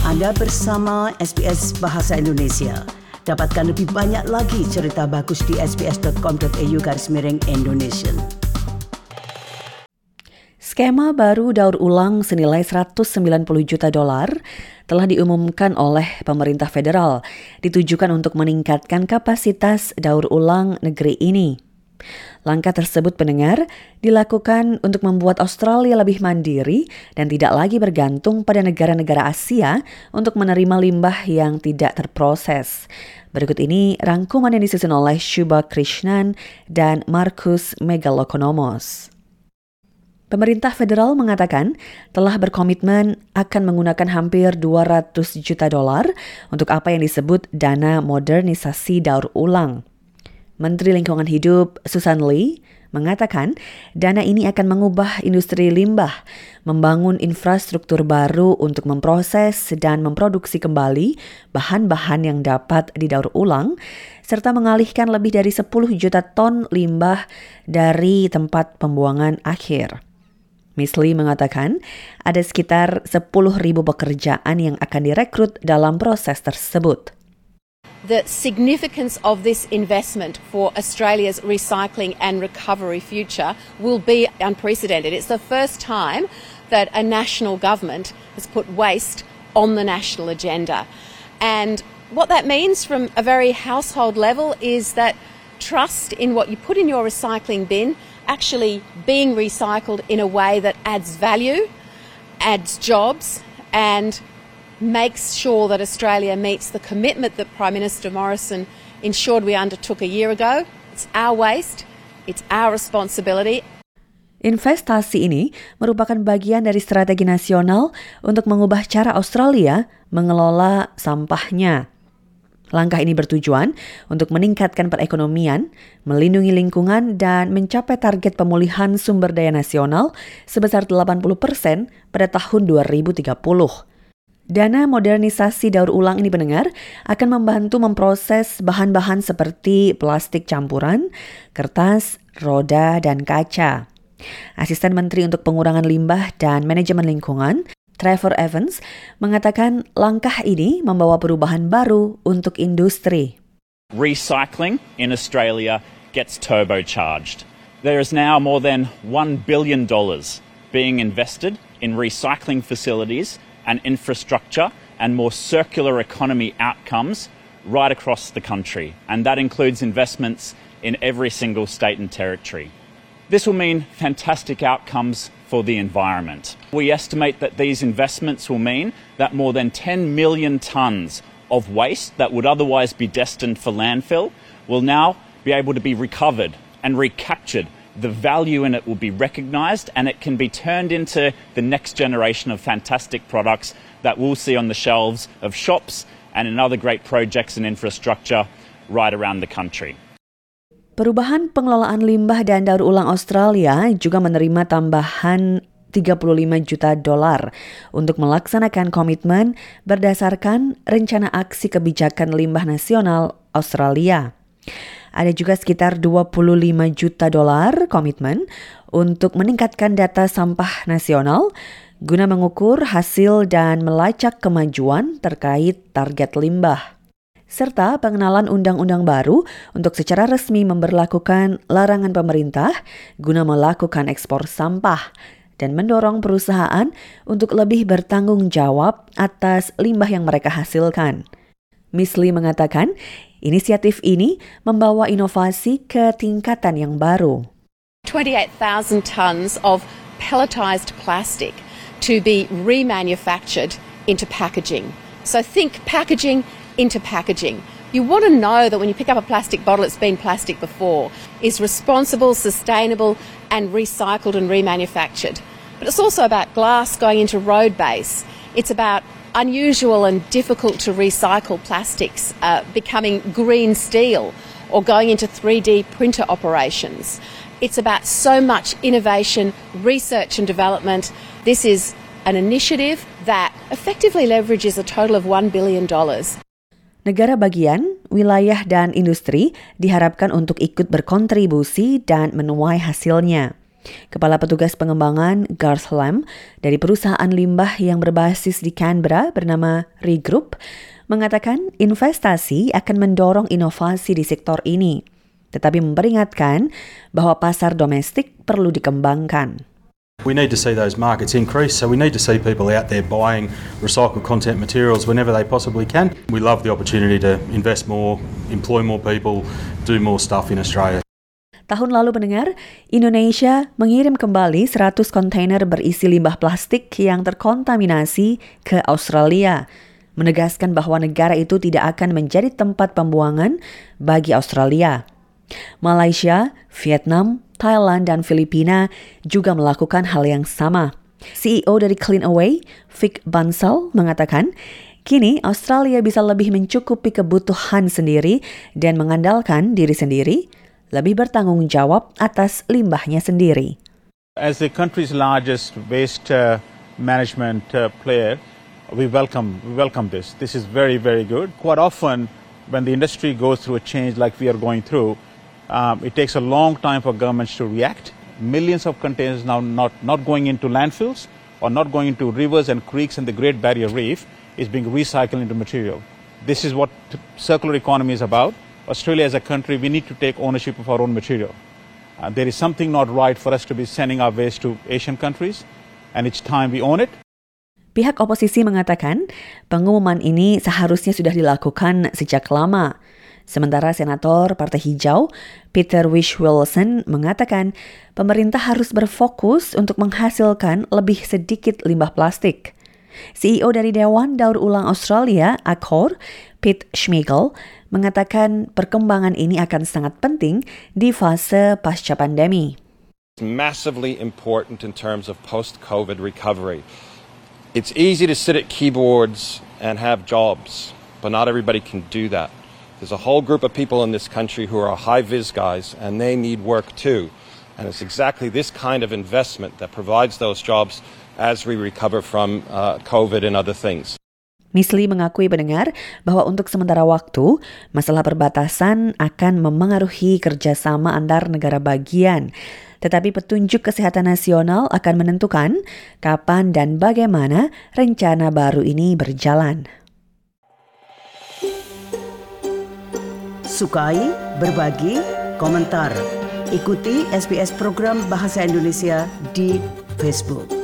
Anda bersama SBS Bahasa Indonesia. Dapatkan lebih banyak lagi cerita bagus di sbs.com.au/Indonesian. Skema baru daur ulang senilai $190 juta telah diumumkan oleh pemerintah federal, ditujukan untuk meningkatkan kapasitas daur ulang negeri ini. Langkah tersebut pendengar dilakukan untuk membuat Australia lebih mandiri dan tidak lagi bergantung pada negara-negara Asia untuk menerima limbah yang tidak terproses. Berikut ini rangkuman yang disusun oleh Shubha Krishnan dan Markus Megalokonomos. Pemerintah federal mengatakan telah berkomitmen akan menggunakan hampir $200 juta untuk apa yang disebut dana modernisasi daur ulang. Menteri Lingkungan Hidup Susan Lee mengatakan dana ini akan mengubah industri limbah, membangun infrastruktur baru untuk memproses dan memproduksi kembali bahan-bahan yang dapat didaur ulang, serta mengalihkan lebih dari 10 juta ton limbah dari tempat pembuangan akhir. Ms. Lee mengatakan ada sekitar 10.000 pekerjaan yang akan direkrut dalam proses tersebut. The significance of this investment for Australia's recycling and recovery future will be unprecedented. It's the first time that a national government has put waste on the national agenda. And what that means from a very household level is that trust in what you put in your recycling bin actually being recycled in a way that adds value, adds jobs, and makes sure that Australia meets the commitment that Prime Minister Morrison ensured we undertook a year ago. It's our waste, it's our responsibility. Investasi ini merupakan bagian dari strategi nasional untuk mengubah cara Australia mengelola sampahnya. Langkah ini bertujuan untuk meningkatkan perekonomian, melindungi lingkungan, dan mencapai target pemulihan sumber daya nasional sebesar 80% pada tahun 2030. Dana modernisasi daur ulang ini pendengar akan membantu memproses bahan-bahan seperti plastik campuran, kertas, roda, dan kaca. Asisten Menteri untuk Pengurangan Limbah dan Manajemen Lingkungan, Trevor Evans, mengatakan langkah ini membawa perubahan baru untuk industri. Recycling in Australia gets turbocharged. There is now more than $1 billion being invested in recycling facilities and infrastructure and more circular economy outcomes right across the country. And that includes investments in every single state and territory. This will mean fantastic outcomes for the environment. We estimate that these investments will mean that more than 10 million tonnes of waste that would otherwise be destined for landfill will now be able to be recovered and recaptured. The value in it will be recognised and it can be turned into the next generation of fantastic products that we'll see on the shelves of shops and in other great projects and infrastructure right around the country. Perubahan pengelolaan limbah dan daur ulang Australia juga menerima tambahan $35 juta untuk melaksanakan komitmen berdasarkan Rencana Aksi Kebijakan Limbah Nasional Australia. Ada juga sekitar $25 juta komitmen untuk meningkatkan data sampah nasional guna mengukur hasil dan melacak kemajuan terkait target limbah. Serta pengenalan undang-undang baru untuk secara resmi memberlakukan larangan pemerintah guna melakukan ekspor sampah dan mendorong perusahaan untuk lebih bertanggung jawab atas limbah yang mereka hasilkan. Ms. Lee mengatakan, inisiatif ini membawa inovasi ke tingkatan yang baru. 28,000 tonnes of pelletized plastic to be remanufactured into packaging. So think packaging into packaging. You want to know that when you pick up a plastic bottle, it's been plastic before, is responsible, sustainable, and recycled and remanufactured. But it's also about glass going into road base. It's about unusual and difficult to recycle plastics becoming green steel or going into 3D printer operations. It's about so much innovation, research and development. This is an initiative that effectively leverages a total of $1 billion. Negara bagian, wilayah dan industri diharapkan untuk ikut berkontribusi dan menuai hasilnya. Kepala Petugas Pengembangan Garth Lamb dari perusahaan limbah yang berbasis di Canberra bernama Regroup mengatakan investasi akan mendorong inovasi di sektor ini, tetapi memperingatkan bahwa pasar domestik perlu dikembangkan. We need to see those markets increase, so we need to see people out there buying recycled content materials whenever they possibly can. We love the opportunity to invest more, employ more people, do more stuff in Australia. Tahun lalu pendengar, Indonesia mengirim kembali 100 kontainer berisi limbah plastik yang terkontaminasi ke Australia, menegaskan bahwa negara itu tidak akan menjadi tempat pembuangan bagi Australia. Malaysia, Vietnam, Thailand, dan Filipina juga melakukan hal yang sama. CEO dari Clean Away, Vic Bansal, mengatakan, kini Australia bisa lebih mencukupi kebutuhan sendiri dan mengandalkan diri sendiri, lebih bertanggung jawab atas limbahnya sendiri. As the country's largest waste management player, we welcome this. This is very, very good. Quite often, when the industry goes through a change like we are going through, it takes a long time for governments to react. Millions of containers now not going into landfills or not going into rivers and creeks and the Great Barrier Reef is being recycled into material. This is what circular economy is about. Australia as a country, we need to take ownership of our own material. There is something not right for us to be sending our waste to Asian countries, and it's time we own it. Pihak oposisi mengatakan pengumuman ini seharusnya sudah dilakukan sejak lama. Sementara Senator Partai Hijau, Peter Whish-Wilson, mengatakan pemerintah harus berfokus untuk menghasilkan lebih sedikit limbah plastik. CEO dari Dewan Daur Ulang Australia, Accor, Pete Schmigel, mengatakan perkembangan ini akan sangat penting di fase pasca pandemi. It's massively important in terms of post-COVID recovery. It's easy to sit at keyboards and have jobs, but not everybody can do that. There's a whole group of people in this country who are high-vis guys, and they need work too. And it's exactly this kind of investment that provides those jobs as we recover from COVID and other things. Miss Lee mengakui pendengar bahwa untuk sementara waktu, masalah perbatasan akan memengaruhi kerjasama antar negara bagian. Tetapi petunjuk kesehatan nasional akan menentukan kapan dan bagaimana rencana baru ini berjalan. Sukai, berbagi, komentar. Ikuti SBS program Bahasa Indonesia di Facebook.